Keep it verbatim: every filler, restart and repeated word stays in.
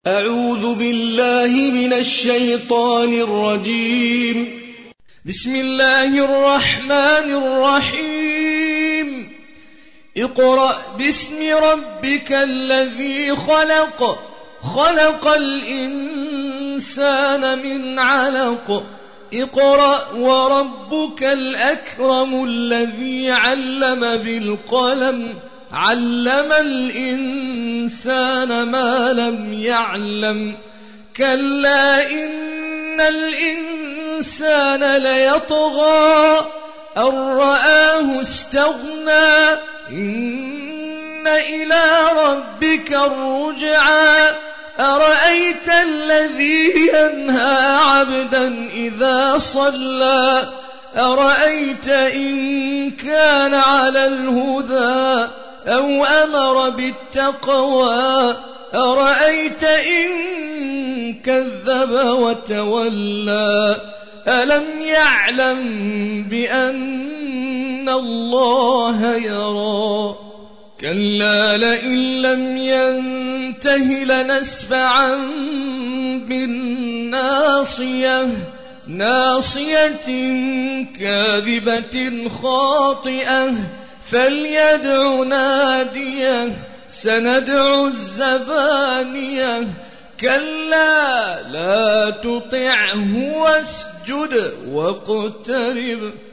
أعوذ بالله من الشيطان الرجيم. بسم الله الرحمن الرحيم. اقرأ باسم ربك الذي خلق خلق الإنسان من علق اقرأ وربك الأكرم الذي علم بالقلم علم الإنسان ما لم يعلم كلا إن الإنسان ليطغى أن رآه استغنى إن إلى ربك الرجعى أرأيت الذي ينهى عبدا إذا صلى أرأيت إن كان على الهدى أو أمر بالتقوى أرأيت إن كذب وتولى ألم يعلم بأن الله يرى كلا لئن لم ينته لنسفعا بالناصية ناصية كاذبة خاطئة فليدع ناديه سندع الزبانية كلا لا تطعه واسجد واقترب